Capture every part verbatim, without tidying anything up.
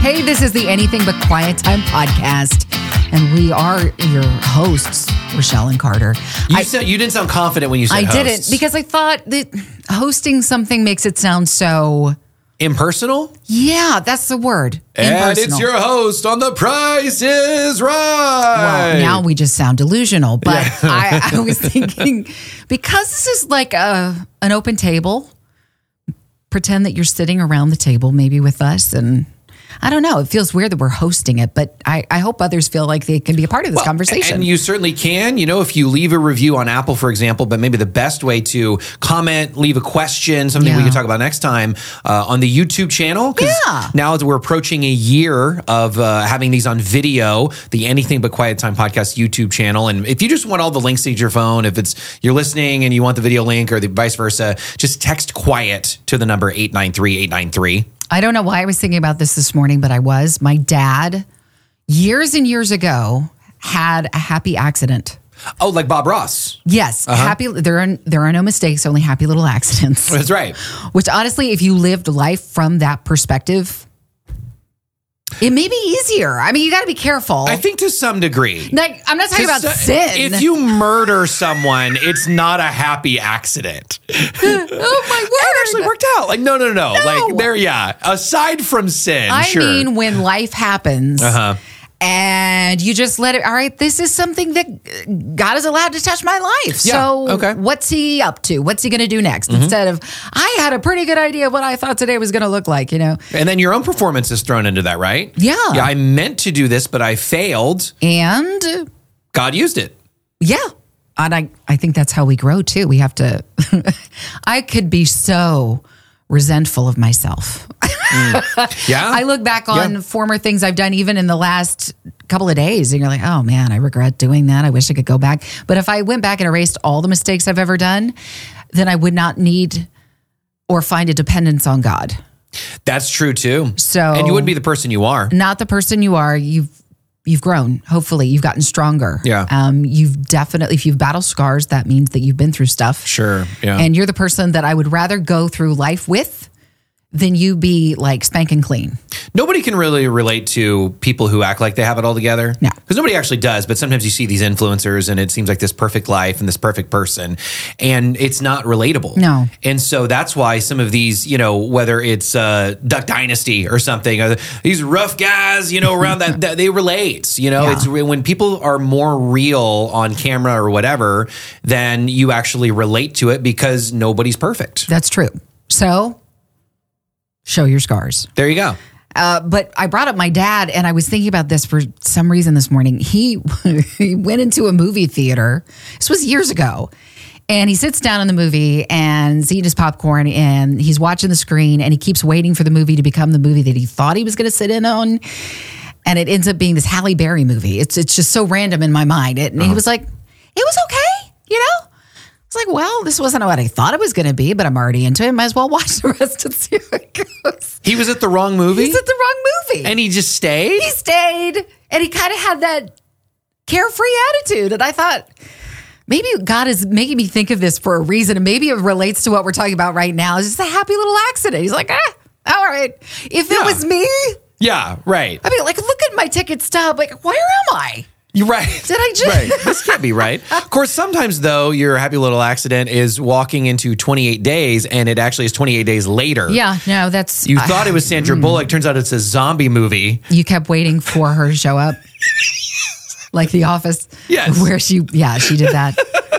Hey, this is the Anything But Quiet Time podcast, and we are your hosts, Rochelle and Carter. You, I, said, you didn't sound confident when you said I hosts. didn't, because I thought that hosting something makes it sound so... Impersonal? Yeah, that's the word. And Impersonal. it's your host on The Price is Right. Well, now we just sound delusional, but Yeah. I, I was thinking, because this is like a an open table, pretend that you're sitting around the table maybe with us, and I don't know, it feels weird that we're hosting it, but I, I hope others feel like they can be a part of this Well, conversation. And you certainly can. You know, if you leave a review on Apple, for example, but maybe the best way to comment, leave a question, something we Yeah. can talk about next time uh, on the YouTube channel. 'Cause Yeah. now as we're approaching a year of uh, having these on video, the Anything But Quiet Time podcast YouTube channel. And if you just want all the links to your phone, if it's you're listening and you want the video link or the vice versa, just text quiet to the number eight nine three eight nine three. I don't know why I was thinking about this this morning, but I was. My dad, years and years ago, had a happy accident. Oh, like Bob Ross. Yes, Uh-huh. happy. There are there are no mistakes, only happy little accidents. That's right. Which honestly, if you lived life from that perspective, it may be easier. I mean, you got to be careful. I think to some degree. Like, I'm not talking about 'Cause, uh, sin. If you murder someone, it's not a happy accident. oh my word! It actually worked out. Like, no, no, no. No. Like, there, yeah. Aside from sin, I sure. mean, when life happens. Uh-huh. And you just let it, all right, this is something that God is allowed to touch my life. Yeah, So okay. what's he up to? What's he going to do next? Mm-hmm. Instead of, I had a pretty good idea of what I thought today was going to look like, you know? And then your own performance is thrown into that, right? Yeah. Yeah, I meant to do this, but I failed. And God used it. yeah. And I, I think that's how we grow too. We have to, I could be so resentful of myself. Yeah. I look back on Yeah. former things I've done even in the last couple of days and you're like, oh man, I regret doing that. I wish I could go back. But if I went back and erased all the mistakes I've ever done, then I would not need or find a dependence on God. That's true, too. So- And you wouldn't be the person you are. Not the person you are. You've you've grown. Hopefully you've gotten stronger. Yeah. Um, you've definitely, if you've battled scars, that means that you've been through stuff. Sure, yeah. And you're the person that I would rather go through life with than you be like spanking clean. Nobody can really relate to people who act like they have it all together. No. Because nobody actually does, but sometimes you see these influencers and it seems like this perfect life and this perfect person, and it's not relatable. No. And so that's why some of these, you know, whether it's uh, Duck Dynasty or something, or these rough guys, you know, around that, that they relate. You know, Yeah. it's when people are more real on camera or whatever, then you actually relate to it because nobody's perfect. That's true. So show your scars. There you go. Uh, but I brought up my dad, and I was thinking about this for some reason this morning. He he went into a movie theater. This was years ago. And he sits down in the movie and he's eating his popcorn and he's watching the screen and he keeps waiting for the movie to become the movie that he thought he was going to sit in on. And it ends up being this Halle Berry movie. It's it's just so random in my mind. It, and Uh-huh. he was like, it was okay, you know? It's like, well, this wasn't what I thought it was going to be, but I'm already into it. Might as well watch the rest and see how it goes. He was at the wrong movie? He's at the wrong movie. And he just stayed? He stayed, and he kind of had that carefree attitude. And I thought, maybe God is making me think of this for a reason, and maybe it relates to what we're talking about right now. It's just a happy little accident. He's like, ah, all right. If it Yeah. was me, Yeah, right. I mean, like, look at my ticket stub. Like, where am I? You're right. Did I just- Right. This can't be right. Of course, sometimes, though, your happy little accident is walking into twenty-eight days, and it actually is twenty-eight days later. Yeah, no, that's. You uh, thought it was Sandra Bullock. Turns out it's a zombie movie. You kept waiting for her to show up. Like The Office. Yes. Where she, yeah, she did that.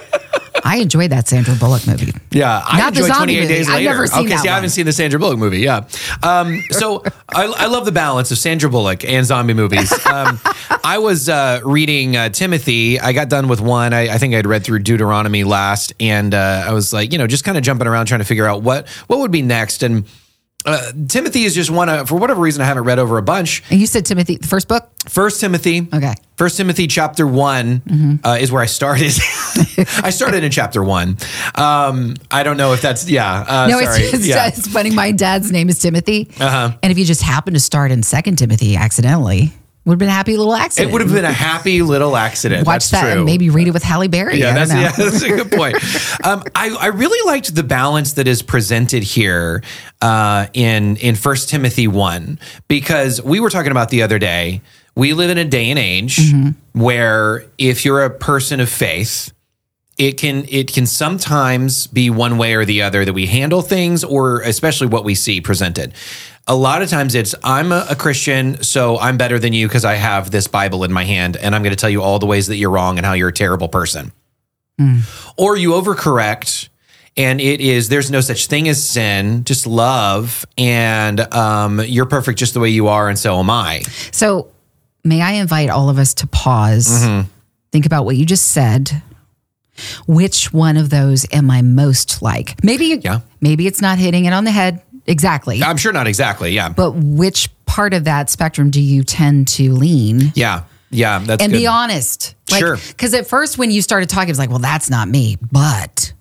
I enjoyed that Sandra Bullock movie. Yeah, I Not the enjoyed zombie twenty-eight days movie. I've later. never seen okay, that see, I one. haven't seen the Sandra Bullock movie. Yeah, um, so I, I love the balance of Sandra Bullock and zombie movies. Um, I was uh, reading uh, Timothy. I got done with one. I, I think I'd read through Deuteronomy last, and uh, I was like, you know, just kind of jumping around trying to figure out what what would be next. And uh, Timothy is just one of, for whatever reason, I haven't read over a bunch. And you said Timothy, the first book? First Timothy. Okay. First Timothy chapter one Mm-hmm. uh, is where I started. I started in chapter one. Um, I don't know if that's, yeah. Uh, No, sorry. it's, it's, yeah. it's funny. My dad's name is Timothy. Uh-huh. And if you just happen to start in Second Timothy accidentally, Would have been a happy little accident. It would have been a happy little accident. Watch that's that true. and maybe read it with Halle Berry. Yeah, I that's, don't know. yeah, that's a good point. Um, I, I really liked the balance that is presented here uh, in in First Timothy one, because we were talking about the other day, we live in a day and age mm-hmm. where if you're a person of faith, it can it can sometimes be one way or the other that we handle things, or especially what we see presented. A lot of times it's, I'm a, a Christian, so I'm better than you because I have this Bible in my hand, and I'm going to tell you all the ways that you're wrong and how you're a terrible person. Mm. Or you overcorrect, and it is, there's no such thing as sin, just love, and um, you're perfect just the way you are, and so am I. So may I invite all of us to pause, mm-hmm. think about what you just said. Which one of those am I most like? Maybe, yeah. maybe it's not hitting it on the head. Exactly. I'm sure not exactly, yeah. But which part of that spectrum do you tend to lean? Yeah, yeah, that's And good. be honest. Like, sure. Because at first when you started talking, it was like, well, that's not me. But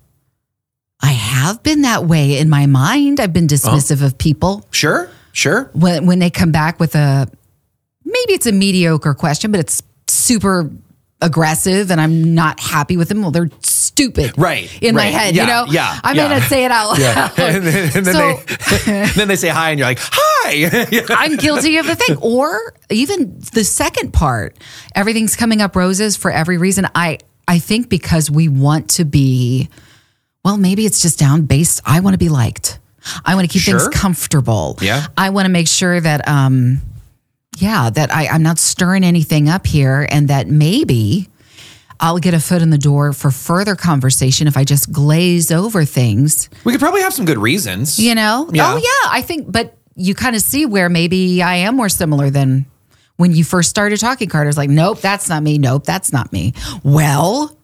I have been that way in my mind. I've been dismissive oh. of people. Sure, sure. When, when they come back with a, maybe it's a mediocre question, but it's super aggressive and I'm not happy with them. Well, they're stupid. Right. In right. my head, yeah, you know? Yeah. I yeah. may not say it out loud. Yeah. and then, and then, so, they, and then they say hi and you're like, hi. I'm guilty of the thing. Or even the second part, everything's coming up roses for every reason. I, I think because we want to be, well, maybe it's just down based. I want to be liked. I want to keep sure. things comfortable. Yeah. I want to make sure that, um, yeah, that I, I'm not stirring anything up here, and that maybe I'll get a foot in the door for further conversation if I just glaze over things. We could probably have some good reasons. You know? Yeah. Oh, yeah. I think, but you kind of see where maybe I am more similar than when you first started talking, Carter's like, nope, that's not me. Nope, that's not me. Well,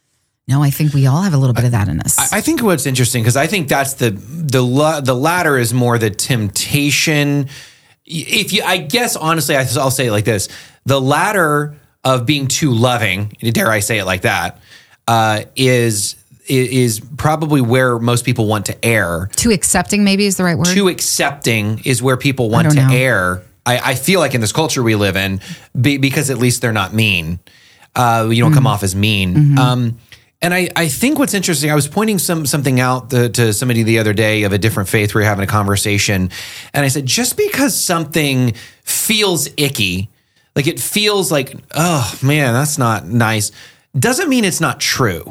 no, I think we all have a little bit of that in us. I, I think what's interesting, because I think that's the, the, the latter is more the temptation. If you, I guess, honestly, I'll say it like this. The latter of being too loving, dare I say it like that, uh, is is probably where most people want to err. Too accepting maybe is the right word? Too accepting is where people want to know. err. I, I feel like in this culture we live in, be, because at least they're not mean. Uh, you don't mm-hmm. come off as mean. Mm-hmm. Um, and I, I think what's interesting, I was pointing some something out the, to somebody the other day of a different faith. We were having a conversation. And I said, just because something feels icky, like it feels like, oh man, that's not nice, doesn't mean it's not true.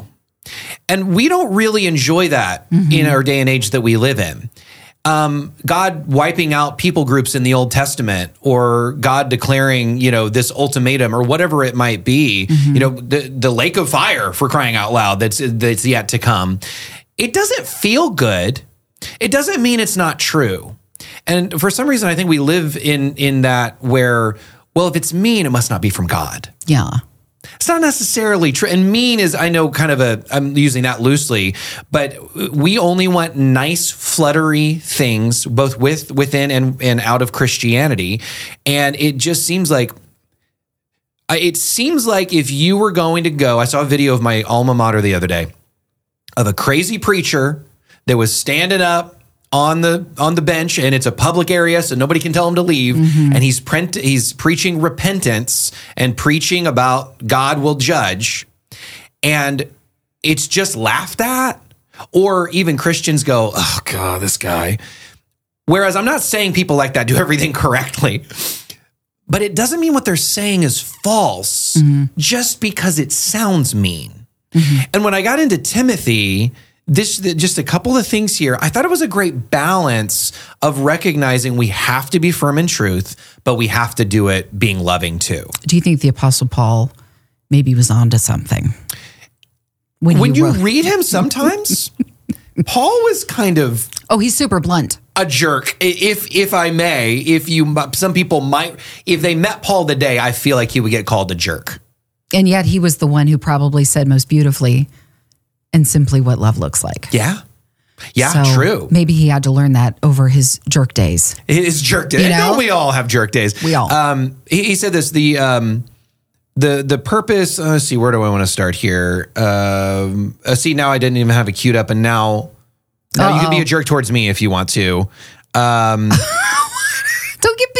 And we don't really enjoy that mm-hmm. in our day and age that we live in. Um, God wiping out people groups in the Old Testament, or God declaring, you know, this ultimatum or whatever it might be, mm-hmm. you know, the, the lake of fire, for crying out loud, that's, that's yet to come. It doesn't feel good. It doesn't mean it's not true. And for some reason, I think we live in, in that where, well, if it's mean, it must not be from God. Yeah. It's not necessarily true. And mean is, I know, kind of a, I'm using that loosely, but we only want nice, fluttery things, both with, within and, and out of Christianity. And it just seems like, it seems like if you were going to go, I saw a video of my alma mater the other day of a crazy preacher that was standing up on the on the bench, and it's a public area, so nobody can tell him to leave. Mm-hmm. And he's prent, he's preaching repentance and preaching about God will judge, and it's just laughed at. Or even Christians go, "Oh God, this guy." Whereas I'm not saying people like that do everything correctly, but it doesn't mean what they're saying is false mm-hmm. just because it sounds mean. Mm-hmm. And when I got into Timothy, This just a couple of things here. I thought it was a great balance of recognizing we have to be firm in truth, but we have to do it being loving too. Do you think the Apostle Paul maybe was onto something? When, when you wrote- read him sometimes, Paul was kind of... Oh, he's super blunt. A jerk, if if I may. If you, some people might, if they met Paul today, I feel like he would get called a jerk. And yet he was the one who probably said most beautifully and simply what love looks like. Yeah. Yeah, so true. Maybe he had to learn that over his jerk days. His jerk days. You know? No, we all have jerk days. We all. Um, he, he said this, the um, the the purpose, uh, let's see, where do I want to start here? Um, uh, see, now I didn't even have it queued up, and now, now you can be a jerk towards me if you want to. Um, Don't give people that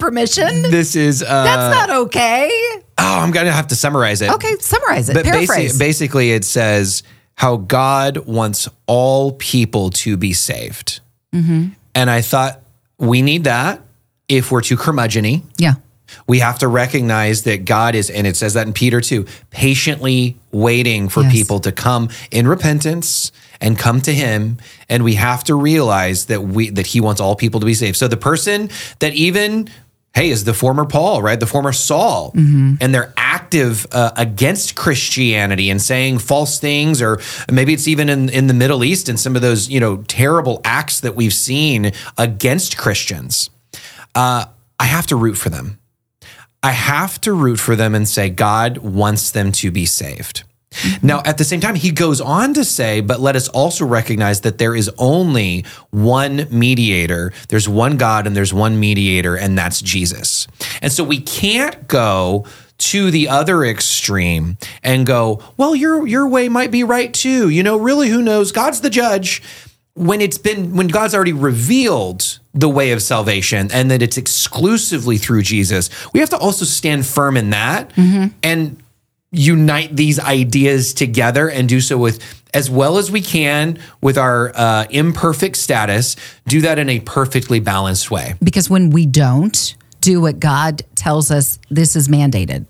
permission? This is uh, That's not okay. Oh, I'm gonna have to summarize it. Okay, summarize it. But Paraphrase. basi- basically, it says how God wants all people to be saved, Mm-hmm. and I thought we need that if we're too curmudgeon-y. Yeah. We have to recognize that God is, and it says that in Peter too, patiently waiting for Yes. people to come in repentance and come to Him. And we have to realize that we that He wants all people to be saved. So the person that even, hey, is the former Paul, right? The former Saul, Mm-hmm. and they're active uh, against Christianity and saying false things, or maybe it's even in, in the Middle East and some of those, you know, terrible acts that we've seen against Christians. Uh, I have to root for them. I have to root for them and say, God wants them to be saved. Now, at the same time, he goes on to say, but let us also recognize that there is only one mediator. There's one God and there's one mediator, and that's Jesus. And so we can't go to the other extreme and go, well, your your way might be right too. You know, really, who knows? God's the judge. When it's been, when God's already revealed the way of salvation and that it's exclusively through Jesus, we have to also stand firm in that mm-hmm. and unite these ideas together and do so with as well as we can with our uh, imperfect status, do that in a perfectly balanced way. Because when we don't do what God tells us, this is mandated,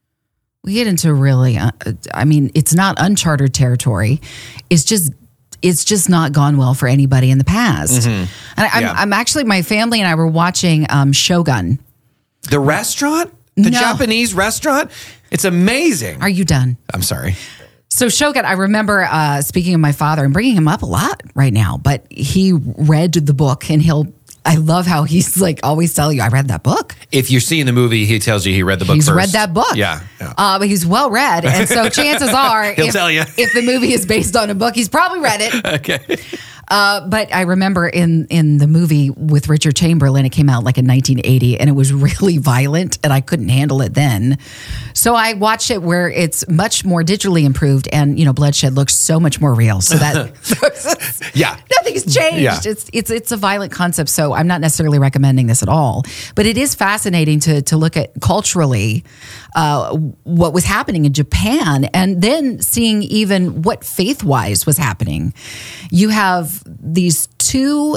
we get into really, uh, I mean, it's not uncharted territory. It's just It's just not gone well for anybody in the past. Mm-hmm. And I, I'm, Yeah. I'm actually, my family and I were watching um, Shogun. The restaurant, the No. Japanese restaurant, it's amazing. Are you done? I'm sorry. So Shogun, I remember uh, speaking of my father and bringing him up a lot right now, but he read the book and he'll, I love how he's like always telling you, I read that book. If you're seeing the movie, he tells you he read the book He's first. read that book. Yeah. yeah. Uh, but he's well read. And so chances are, He'll if, tell you. if the movie is based on a book, he's probably read it. Okay. Uh, but I remember in, in the movie with Richard Chamberlain, it came out like in nineteen eighty and it was really violent and I couldn't handle it then. So I watched it where it's much more digitally improved and, you know, bloodshed looks so much more real. So that Yeah. nothing's changed. Yeah. It's, it's, it's a violent concept. So I'm not necessarily recommending this at all, but it is fascinating to, to look at culturally, uh, what was happening in Japan and then seeing even what faith wise was happening. You have these two,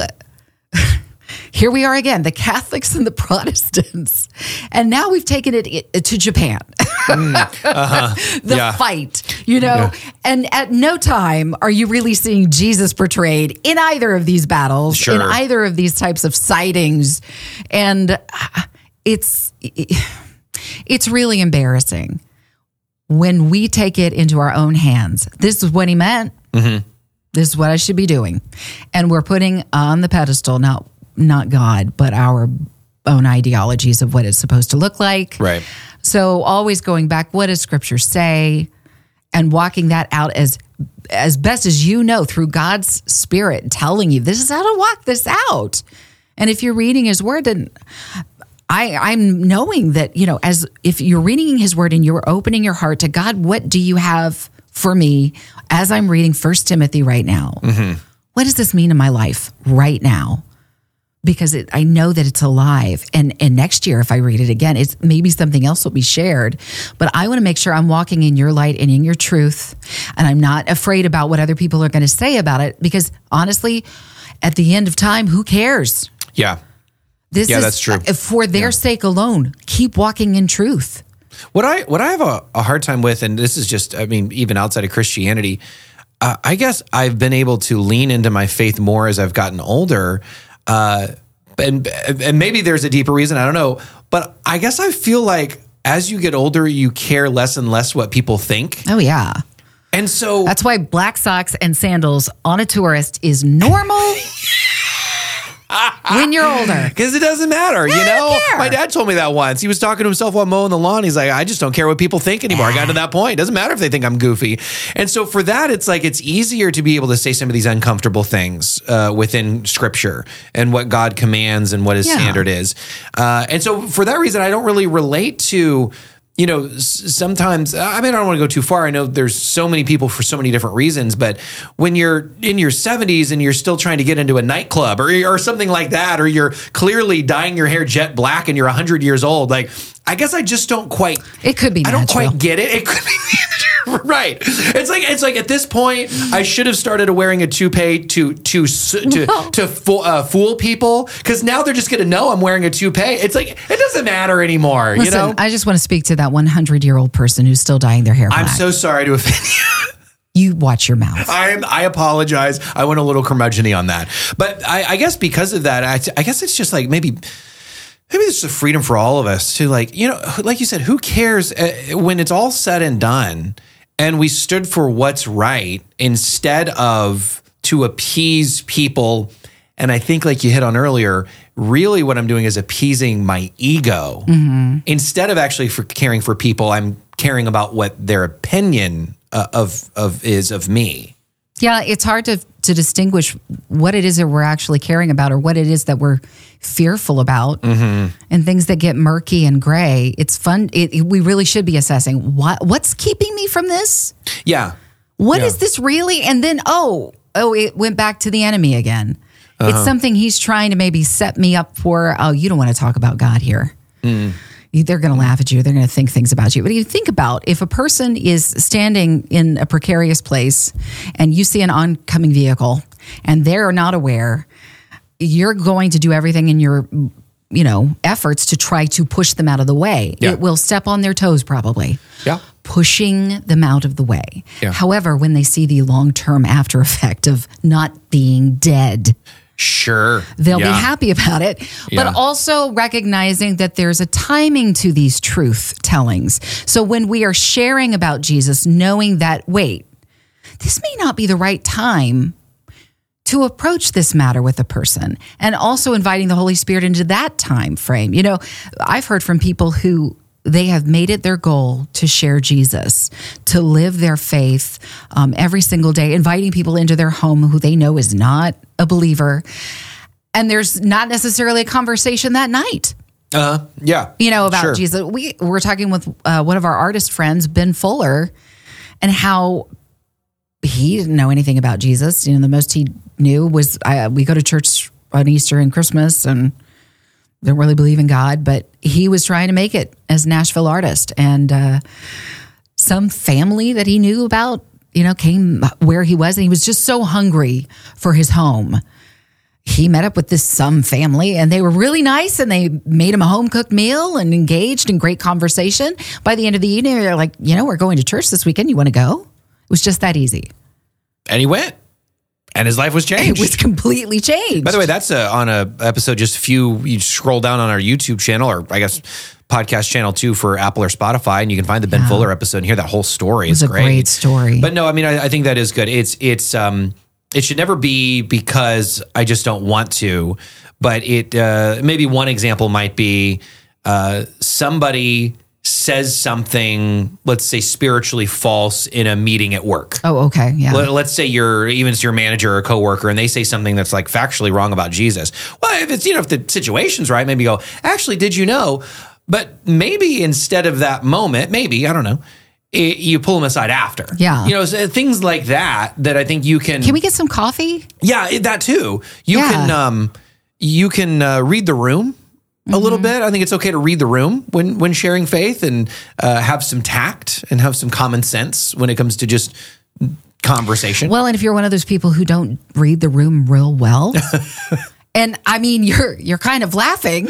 here we are again, the Catholics and the Protestants. And now we've taken it to Japan, Mm, uh-huh. the Yeah. fight, you know, Yeah. and at no time are you really seeing Jesus portrayed in either of these battles, Sure. in either of these types of sightings. And it's, it's really embarrassing when we take it into our own hands. This is what he meant. Mm-hmm. This is what I should be doing. And we're putting on the pedestal, not not God, but our own ideologies of what it's supposed to look like. Right. So always going back, what does Scripture say? And walking that out as as best as you know through God's Spirit telling you, this is how to walk this out. And if you're reading His Word, then I, I'm knowing that, you know, as if you're reading His Word and you're opening your heart to God, what do you have for me as I'm reading First Timothy right now? Mm-hmm. What does this mean in my life right now? Because it, I know that it's alive. And, and next year, if I read it again, it's maybe something else will be shared. But I want to make sure I'm walking in your light and in your truth. And I'm not afraid about what other people are going to say about it. Because honestly, at the end of time, who cares? Yeah. This Yeah, is that's true. for their Yeah. sake alone. Keep walking in truth. What I what I have a, a hard time with, and this is just, I mean, even outside of Christianity, uh, I guess I've been able to lean into my faith more as I've gotten older. Uh, and and maybe there's a deeper reason, I don't know. But I guess I feel like as you get older, you care less and less what people think. Oh, yeah. And so That's why black socks and sandals on a tourist is normal when you're older. Because it doesn't matter, you I know? don't care. My dad told me that once. He was talking to himself while mowing the lawn. He's like, I just don't care what people think anymore. I got to that point. It doesn't matter if they think I'm goofy. And so for that, it's like it's easier to be able to say some of these uncomfortable things uh, within Scripture and what God commands and what His Yeah. standard is. Uh, and so for that reason, I don't really relate to you know, s- sometimes, I mean, I don't want to go too far. I know there's so many people for so many different reasons, but when you're in your seventies and you're still trying to get into a nightclub or, or something like that, or you're clearly dyeing your hair jet black and you're one hundred years old, like, I guess I just don't quite. It could be I don't natural. quite get it. It could be right. It's like it's like at this point, I should have started wearing a toupee to to to No. to fool, uh, fool people, because now they're just going to know I'm wearing a toupee. It's like it doesn't matter anymore. Listen, you know. I just want to speak to that one hundred year old person who's still dyeing their hair black. I'm so sorry to offend you. You watch your mouth. I'm, I apologize. I went a little curmudgeon-y on that. But I, I guess because of that, I, I guess it's just like maybe maybe it's a freedom for all of us to, like, you know, like you said, who cares uh, when it's all said and done and we stood for what's right instead of to appease people. And I think, like you hit on earlier, really what I'm doing is appeasing my ego. Mm-hmm. Instead of actually for caring for people, I'm caring about what their opinion uh, of of is of me. Yeah, it's hard to to distinguish what it is that we're actually caring about or what it is that we're fearful about, mm-hmm. and things that get murky and gray. It's fun. It, it- we really should be assessing what what's keeping me from this. Yeah. What is Yeah. this really? And then, oh, oh, it went back to the enemy again. Uh-huh. It's something he's trying to maybe set me up for. Oh, you don't want to talk about God here. Mm. You- They're going to laugh at you. They're going to think things about you. But you think about if a person is standing in a precarious place and you see an oncoming vehicle and they're not aware, you're going to do everything in your, you know, efforts to try to push them out of the way. Yeah. It will step on their toes probably. Yeah. Pushing them out of the way. Yeah. However, when they see the long-term after effect of not being dead, Sure. they'll Yeah. be happy about it, Yeah. but also recognizing that there's a timing to these truth tellings. So when we are sharing about Jesus, knowing that, wait, this may not be the right time to approach this matter with a person, and also inviting the Holy Spirit into that time frame. You know, I've heard from people who they have made it their goal to share Jesus, to live their faith um, every single day, inviting people into their home who they know is not a believer. And there's not necessarily a conversation that night, Uh, yeah. you know, about Sure. Jesus. We were talking with uh, one of our artist friends, Ben Fuller, and how he didn't know anything about Jesus. You know, the most he knew was uh, we go to church on Easter and Christmas and don't really believe in God, but he was trying to make it as a Nashville artist. And uh, some family that he knew about, you know, came where he was, and he was just so hungry for his home. He met up with this some family, and they were really nice, and they made him a home cooked meal and engaged in great conversation. By the end of the evening, they're like, you know, we're going to church this weekend. You want to go? It was just that easy. And he went. And his life was It changed. was completely changed. By the way, that's a, on a episode just a few. You scroll down on our YouTube channel, or I guess podcast channel too, for Apple or Spotify, and you can find the Ben Yeah. Fuller episode and hear that whole story. It was It's a great story. But no, I mean, I, I think that is good. It's it's um, it should never be because I just don't want to. But it uh, maybe one example might be uh, somebody says something, let's say spiritually false in a meeting at work. Oh, okay. Yeah. Let- Let's say you're even it's your manager or coworker, and they say something that's like factually wrong about Jesus. Well, if it's, you know, if the situation's right, maybe go, actually, did you know? But maybe instead of that moment, maybe, I don't know, it, you pull them aside after. Yeah. You know, so things like that, that I think you can. Can we get some coffee? Yeah, it- that too. You Yeah. can, um, you can uh, read the room a little bit. I think it's okay to read the room when, when sharing faith, and uh, have some tact and have some common sense when it comes to just conversation. Well, and if you're one of those people who don't read the room real well, and I mean, you're you're kind of laughing,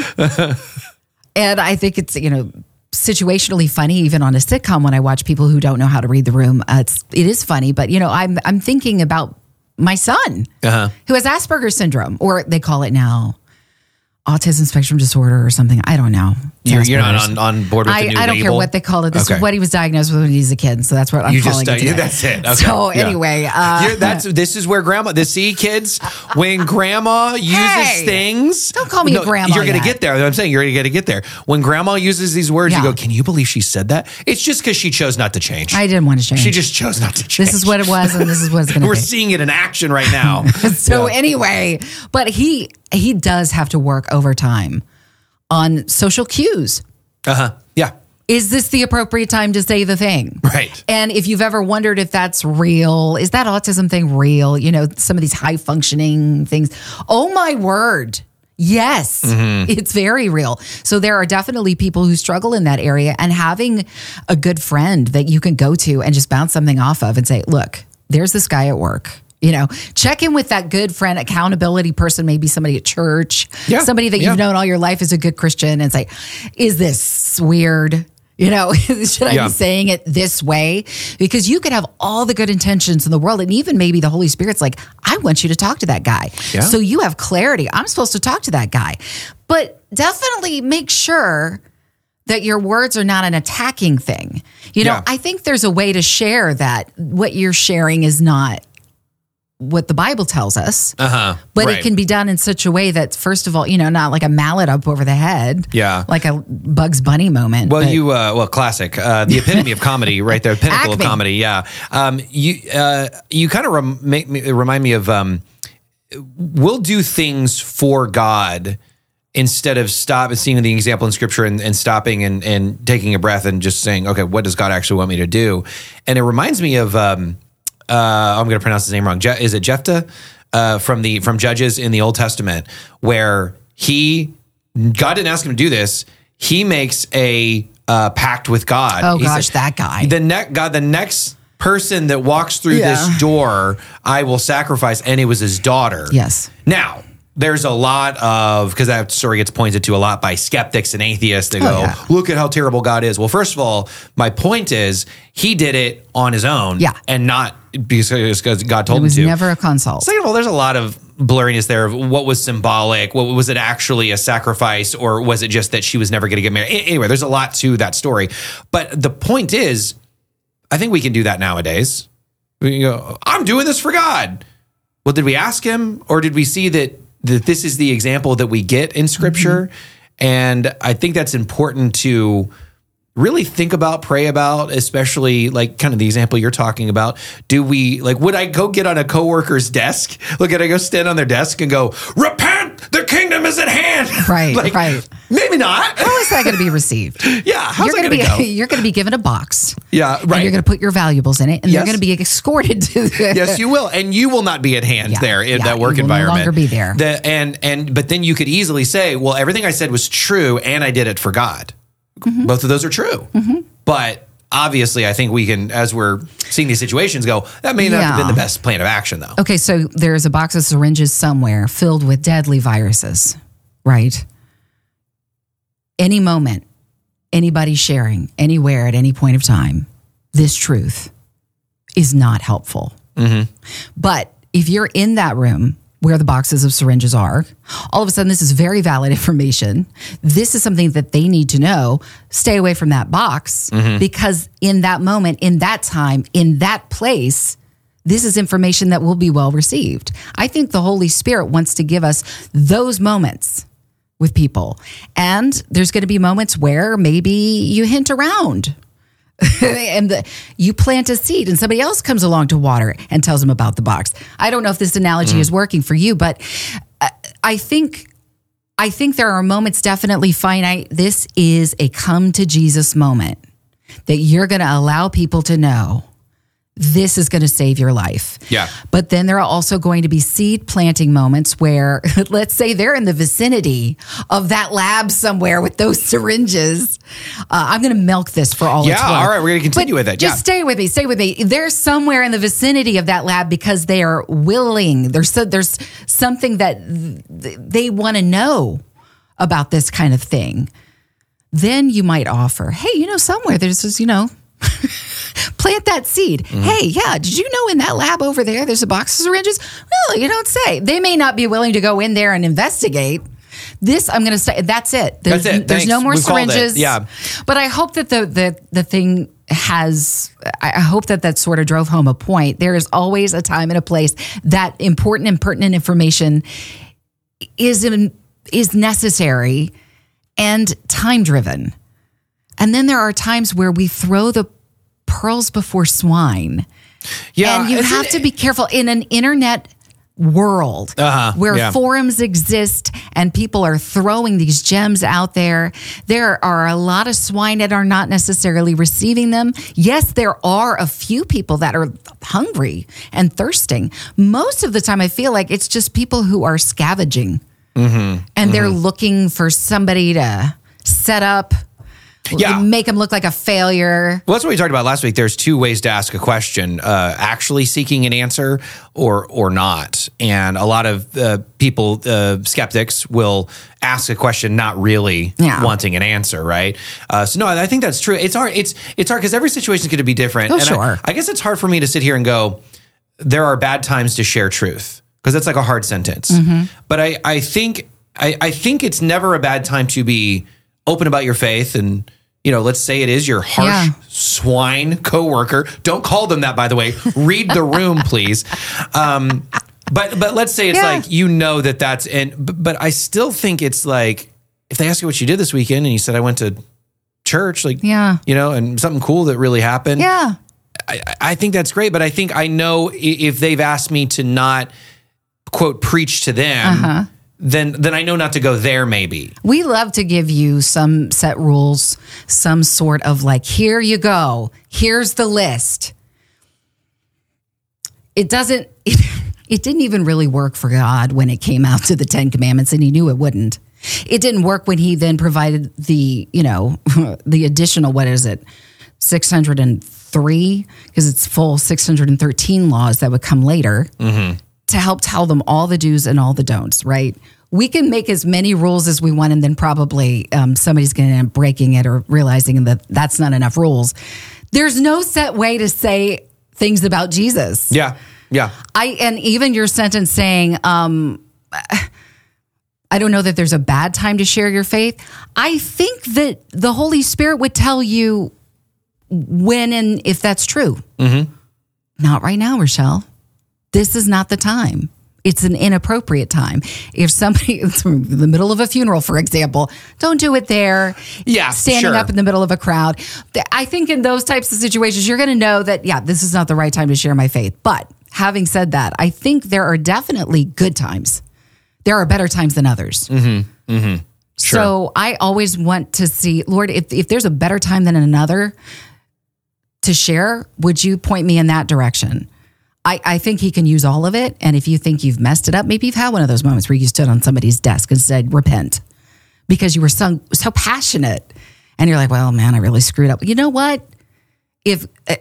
and I think it's, you know, situationally funny, even on a sitcom, when I watch people who don't know how to read the room. Uh, it's it is funny, but you know, I'm I'm thinking about my son Uh-huh. who has Asperger's syndrome, or they call it now autism spectrum disorder or something. I don't know. It's You're, you're not Asperger's. on, on board with the I, new I don't care label? what they call it. This Okay. is what he was diagnosed with when he was a kid, so that's what I'm You calling just it today. that's it. Okay. So Yeah. anyway, uh, You're- that's this is where grandma. The see kids, when grandma uses Hey! things. Don't call me a grandma You're gonna yet. get there. I'm saying you're gonna get there. When grandma uses these words, you Yeah. go, "Can you believe she said that?" It's just because she chose not to change. I didn't want to change. She just chose not to change. This is what it was, and this is what it's going to We're be. seeing it in action right now. So Yeah. anyway, but he he does have to work overtime on social cues. Uh huh. Yeah. Is this the appropriate time to say the thing? Right. And if you've ever wondered if that's real, is that autism thing real? You know, some of these high functioning things. Oh my word. Yes, mm-hmm. It's very real. So there are definitely people who struggle in that area, and having a good friend that you can go to and just bounce something off of and say, look, there's this guy at work. You know, check in with that good friend, accountability person, maybe somebody at church, yeah. somebody that yeah. you've known all your life as a good Christian, and say, is this weird? You know, should I yeah. be saying it this way? Because you could have all the good intentions in the world. And even maybe the Holy Spirit's like, I want you to talk to that guy. Yeah. So you have clarity. I'm supposed to talk to that guy. But definitely make sure that your words are not an attacking thing. You know, Yeah. I think there's a way to share that what you're sharing is not what the Bible tells us, uh-huh. but right. it can be done in such a way that, first of all, you know, not like a mallet up over the head, Yeah. like a Bugs Bunny moment. Well, but- you, uh, well, classic, uh, the epitome of comedy, right there, pinnacle Acme. of comedy. Yeah. Um, you, uh, you kind of rem- make me remind me of, um, we'll do things for God instead of stop seeing the example in scripture and, and stopping and, and taking a breath and just saying, okay, what does God actually want me to do? And it reminds me of, um, Uh, I'm going to pronounce his name wrong. Je- is it Jephthah uh, from the from Judges in the Old Testament, where he God didn't ask him to do this. He makes a uh, pact with God. Oh He gosh, said, that guy. The ne- God, the next person that walks through Yeah. this door, I will sacrifice, and it was his daughter. Yes. Now, there's a lot of, because that story gets pointed to a lot by skeptics and atheists that Oh, go, yeah. look at how terrible God is. Well, first of all, my point is he did it on his own Yeah. and not because God told It him was to. never a consult. Second of all, there's a lot of blurriness there of what was symbolic. What was it actually a sacrifice, or was it just that she was never going to get married? A- Anyway, there's a lot to that story. But the point is, I think we can do that nowadays. We can go, I'm doing this for God. Well, did we ask him, or did we see that that this is the example that we get in scripture? Mm-hmm. And I think that's important to really think about, pray about, especially like kind of the example you're talking about. Do we, like, would I go get on a coworker's desk? Look, at I go stand on their desk and go, repent, the kingdom is at hand. Right, like, right. Maybe not. How is that going to be received? Yeah, how's you're that going going to to be go? you're going to be given a box. Yeah, And right. you're going to put your valuables in it, and Yes. they're going to be escorted to the Yes, you will, and you will not be at hand Yeah, there in yeah, that work you will no environment. longer be there. The, and and but then you could easily say, well, everything I said was true, and I did it for God. Mm-hmm. Both of those are true, mm-hmm. but obviously, I think we can, as we're seeing these situations go, that may not have Yeah. been the best plan of action, though. Okay, so there's a box of syringes somewhere filled with deadly viruses, right? Any moment, anybody sharing anywhere at any point of time, this truth is not helpful. Mm-hmm. But if you're in that room where the boxes of syringes are, all of a sudden this is very valid information. This is something that they need to know. Stay away from that box Mm-hmm. because in that moment, in that time, in that place, this is information that will be well received. I think the Holy Spirit wants to give us those moments with people. And there's going to be moments where maybe you hint around and the, you plant a seed and somebody else comes along to water it and tells them about the box. I don't know if this analogy mm. is working for you, but I think I think there are moments definitely finite. This is a come to Jesus moment that you're going to allow people to know this is going to save your life. Yeah. But then there are also going to be seed planting moments where, let's say they're in the vicinity of that lab somewhere with those syringes. Uh, I'm going to milk this for all Yeah, it's worth. all right, we're going to continue But with it. Just Yeah. stay with me. Stay with me. They're somewhere in the vicinity of that lab because they are willing. There's so, there's something that th- they want to know about this kind of thing. Then you might offer, hey, you know, somewhere there's this, you know, plant that seed. Mm-hmm. Hey, yeah, did you know in that lab over there, there's a box of syringes? Well, you don't say. They may not be willing to go in there and investigate. This, I'm going to say, that's it. There's, That's it. There's Thanks. no more We've called it. syringes. Yeah. But I hope that the, the, the thing has, I hope that that sort of drove home a point. There is always a time and a place that important and pertinent information is, in, is necessary and time driven. And then there are times where we throw the pearls before swine. Yeah, And you isn't have it- to be careful in an internet world Uh-huh, where yeah. forums exist and people are throwing these gems out there. There are a lot of swine that are not necessarily receiving them. Yes, there are a few people that are hungry and thirsting. Most of the time, I feel like it's just people who are scavenging Mm-hmm, and mm-hmm. they're looking for somebody to set up, Yeah. make them look like a failure. Well, that's what we talked about last week. There's two ways to ask a question, uh, actually seeking an answer or or not. And a lot of uh, people, uh, skeptics, will ask a question not really Yeah. wanting an answer, right? Uh, so no, I think that's true. It's hard. It's it's hard because every situation is going to be different. Oh, and sure. I, I guess it's hard for me to sit here and go, there are bad times to share truth, because that's like a hard sentence. Mm-hmm. But I, I think I, I think it's never a bad time to be open about your faith. And, you know, let's say it is your harsh Yeah. swine coworker. Don't call them that, by the way. Read the room, please. Um, but but let's say it's Yeah. like, you know that that's and but, but I still think it's like, if they ask you what you did this weekend and you said I went to church, like Yeah. you know, and something cool that really happened. Yeah. I, I think that's great, but I think I know i- if they've asked me to not quote preach to them, Uh-huh. then then I know not to go there. Maybe. We love to give you some set rules, some sort of like, here you go. Here's the list. It doesn't, it, it didn't even really work for God when it came out to the Ten Commandments, and he knew it wouldn't. It didn't work when he then provided the, you know, the additional, what is it, six hundred three, because it's full six hundred thirteen laws that would come later. Mm-hmm. To help tell them all the do's and all the don'ts, right? We can make as many rules as we want, and then probably um, somebody's going to end up breaking it or realizing that that's not enough rules. There's no set way to say things about Jesus. Yeah. Yeah. I and even your sentence saying, um, I don't know that there's a bad time to share your faith. I think that the Holy Spirit would tell you when and if that's true. Mm-hmm. Not right now, Rochelle. This is not the time. It's an inappropriate time. If somebody is in the middle of a funeral, for example, don't do it there. Yeah, Standing sure. up in the middle of a crowd. I think in those types of situations, you're going to know that, yeah, this is not the right time to share my faith. But having said that, I think there are definitely good times. There are better times than others. Mm-hmm. Mm-hmm. Sure. So I always want to see, Lord, if, if there's a better time than another to share, would you point me in that direction? I, I think he can use all of it. And if you think you've messed it up, maybe you've had one of those moments where you stood on somebody's desk and said, repent, because you were so, so passionate. And you're like, well, man, I really screwed up. You know what? If uh,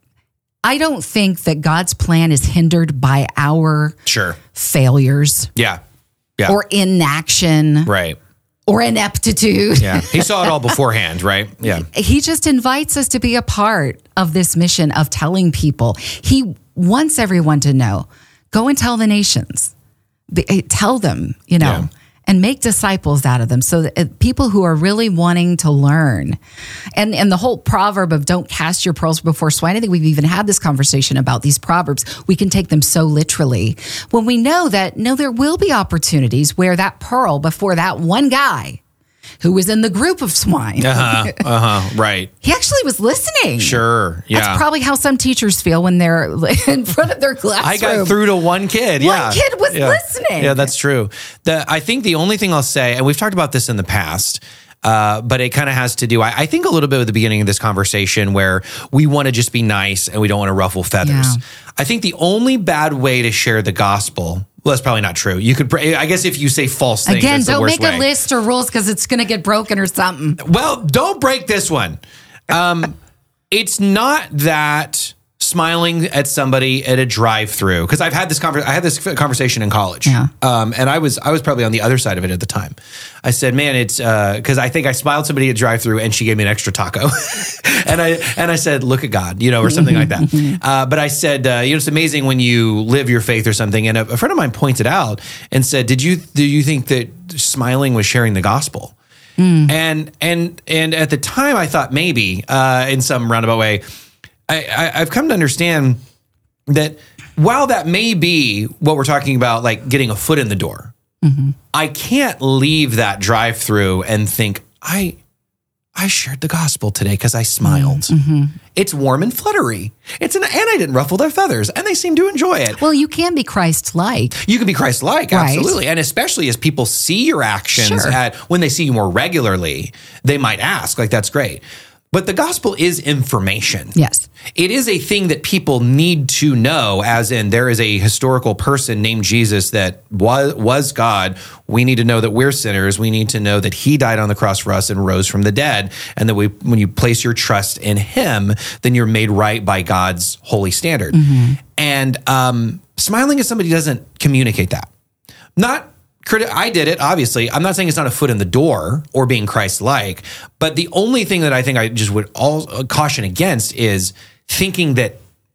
I don't think that God's plan is hindered by our Sure. failures Yeah. Yeah. or inaction right. or ineptitude. Yeah. He saw it all beforehand, right? Yeah. He just invites us to be a part of this mission of telling people. He wants everyone to know. Go and tell the nations. Be- Tell them, you know, Yeah. and make disciples out of them. So that uh, people who are really wanting to learn. And and the whole proverb of don't cast your pearls before swine. I think we've even had this conversation about these proverbs. We can take them so literally when we know that, no, there will be opportunities where that pearl before that one guy who was in the group of swine, Uh-huh. Uh-huh. Right. he actually was listening. Sure. Yeah. That's probably how some teachers feel when they're in front of their classroom. I got through to one kid. One Yeah. kid was Yeah. listening. Yeah, that's true. The, I think the only thing I'll say, and we've talked about this in the past, uh, but it kind of has to do, I, I think, a little bit with the beginning of this conversation where we want to just be nice and we don't want to ruffle feathers. Yeah. I think the only bad way to share the gospel, well, that's probably not true. You could, I guess, if you say false things, Again, that's the don't worst make way. a list or rules because it's going to get broken or something. Well, don't break this one. Um, it's not that smiling at somebody at a drive-through, because I've had this conver- I had this conversation in college, Yeah. um, and I was I was probably on the other side of it at the time. I said, "Man, it's because I think I smiled at somebody at a drive-through, and she gave me an extra taco," and I and I said, "Look at God," you know, or something like that. Uh, but I said, uh, "You know, it's amazing when you live your faith or something." And a, a friend of mine pointed out and said, "Did you do you think that smiling was sharing the gospel?" Mm. And and and at the time, I thought maybe uh, in some roundabout way. I, I, I've come to understand that while that may be what we're talking about, like getting a foot in the door, mm-hmm. I can't leave that drive-through and think I, I shared the gospel today because I smiled. Mm-hmm. It's warm and fluttery. It's an, and I didn't ruffle their feathers, and they seem to enjoy it. Well, you can be Christ-like. You can be Christ-like, Right. absolutely. And especially as people see your actions Sure. at when they see you more regularly, they might ask, like, that's great. But the gospel is information. Yes. It is a thing that people need to know, as in there is a historical person named Jesus that was, was God. We need to know that we're sinners. We need to know that he died on the cross for us and rose from the dead. And that we, when you place your trust in him, then you're made right by God's holy standard. Mm-hmm. And um, smiling at somebody doesn't communicate that. Not criti- I did it, obviously. I'm not saying it's not a foot in the door or being Christ-like, but the only thing that I think I just would all caution against is thinking that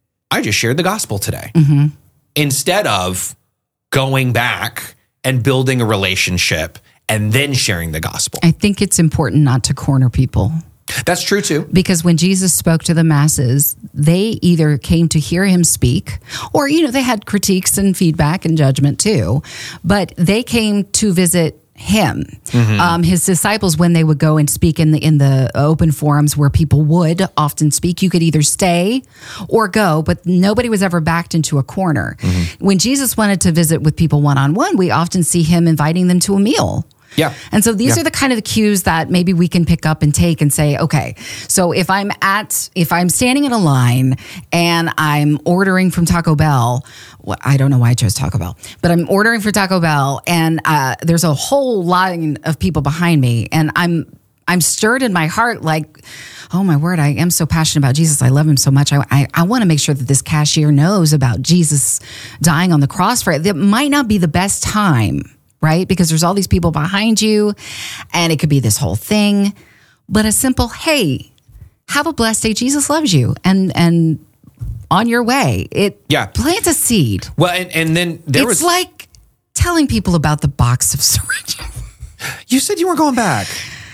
I just shared the gospel today, mm-hmm. instead of going back and building a relationship and then sharing the gospel. I think it's important not to corner people. That's true too. Because when Jesus spoke to the masses, they either came to hear him speak, or, you know, they had critiques and feedback and judgment too, but they came to visit him. Mm-hmm. Um, his disciples, when they would go and speak in the in the open forums where people would often speak, you could either stay or go, but nobody was ever backed into a corner. Mm-hmm. When Jesus wanted to visit with people one-on-one, we often see him inviting them to a meal. Yeah. And so these yeah. are the kind of the cues that maybe we can pick up and take and say, okay, so if I'm at, if I'm standing in a line and I'm ordering from Taco Bell, well, I don't know why I chose Taco Bell, but I'm ordering for Taco Bell and uh, there's a whole line of people behind me and I'm, I'm stirred in my heart like, oh my word, I am so passionate about Jesus. I love him so much. I, I, I want to make sure that this cashier knows about Jesus dying on the cross for it. It might not be the best time, right? Because there's all these people behind you and it could be this whole thing, but a simple, hey, have a blessed day. Jesus loves you. And, and on your way, it yeah. plants a seed. Well, and, and then there it's was like telling people about the box of syringes. You said you weren't going back.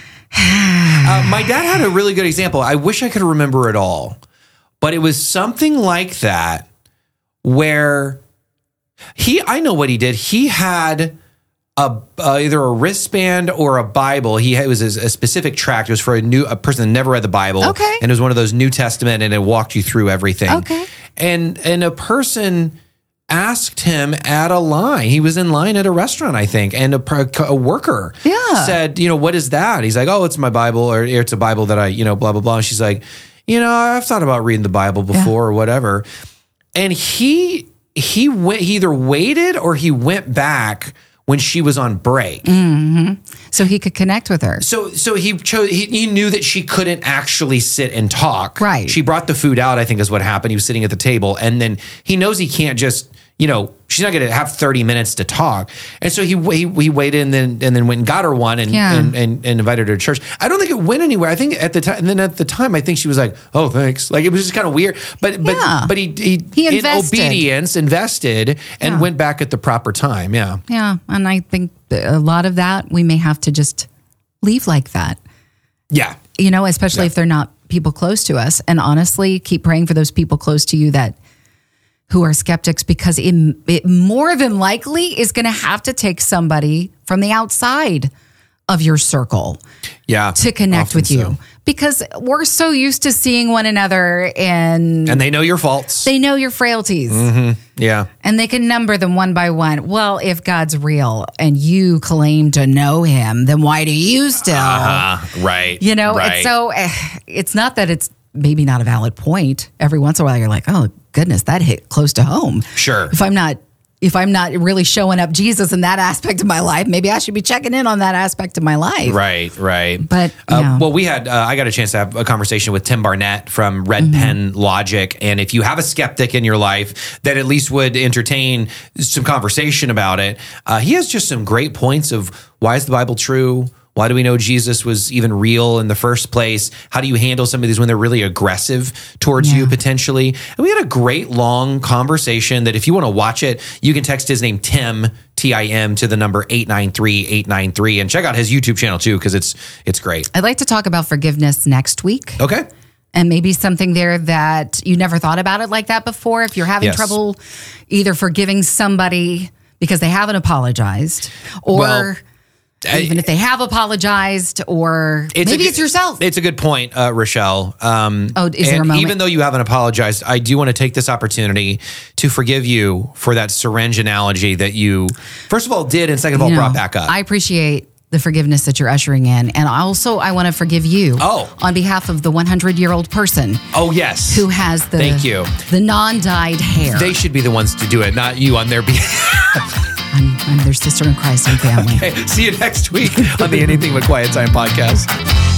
uh, my dad had a really good example. I wish I could remember it all, but it was something like that where he, I know what he did. He had A, uh, either a wristband or a Bible. He had, it was a, a specific tract. It was for a new a person that never read the Bible. Okay. And it was one of those New Testament, and it walked you through everything. Okay. And and a person asked him at a line. He was in line at a restaurant, I think, and a, a worker Yeah. said, you know, what is that? He's like, oh, it's my Bible, or it's a Bible that I, you know, blah blah blah. And she's like, you know, I've thought about reading the Bible before, yeah. or whatever. And he he went. He either waited or he went back when she was on break. Mm-hmm. So he could connect with her. So so he chose, he, he knew that she couldn't actually sit and talk. Right. She brought the food out, I think is what happened. He was sitting at the table, and then he knows he can't just, you know, she's not going to have thirty minutes to talk. And so he he, he waited and then and then went and got her one and, yeah. and, and, and invited her to church. I don't think it went anywhere. I think at the time, and then at the time, I think she was like, oh, thanks. Like, it was just kind of weird. But but Yeah. but he, he, He in invested. obedience, invested and Yeah. went back at the proper time. Yeah. Yeah. And I think a lot of that, we may have to just leave like that. Yeah. You know, especially Yeah. if they're not people close to us. And honestly, keep praying for those people close to you that who are skeptics, because it, it more than likely is going to have to take somebody from the outside of your circle Yeah. to connect often with you. so. Because we're so used to seeing one another and And they know your faults. they know your frailties. Mm-hmm. Yeah. And they can number them one by one. Well, if God's real and you claim to know him, then why do you still? Uh, right. You know, right. it's so, eh, it's not that it's maybe not a valid point. Every once in a while, you're like, oh, goodness, that hit close to home. Sure. If I'm not, if I'm not really showing up Jesus in that aspect of my life, maybe I should be checking in on that aspect of my life. Right, right. But, uh, yeah. well, we had, uh, I got a chance to have a conversation with Tim Barnett from Red mm-hmm. Pen Logic. And if you have a skeptic in your life that at least would entertain some conversation about it, uh, he has just some great points of why is the Bible true? Why do we know Jesus was even real in the first place? How do you handle some of these when they're really aggressive towards Yeah. you potentially? And we had a great long conversation that if you want to watch it, you can text his name, Tim, T I M, to the number eight nine three eight nine three, and check out his YouTube channel too, because it's it's great. I'd like to talk about forgiveness next week. Okay. And maybe something there that you never thought about it like that before. If you're having Yes. trouble either forgiving somebody because they haven't apologized, or Well, even if they have apologized, or It's maybe a, it's yourself. It's a good point, uh, Rochelle. Um, Oh, is there and a moment? even though you haven't apologized, I do want to take this opportunity to forgive you for that syringe analogy that you, first of all, did, and second of all, You know, brought back up. I appreciate the forgiveness that you're ushering in. And also, I want to forgive you Oh. on behalf of the hundred-year-old person oh, yes. who has the, Thank you. the non-dyed hair. They should be the ones to do it, not you on their behalf. I'm, I'm their sister in Christ and family. Okay, see you next week on the Anything But Quiet Time podcast.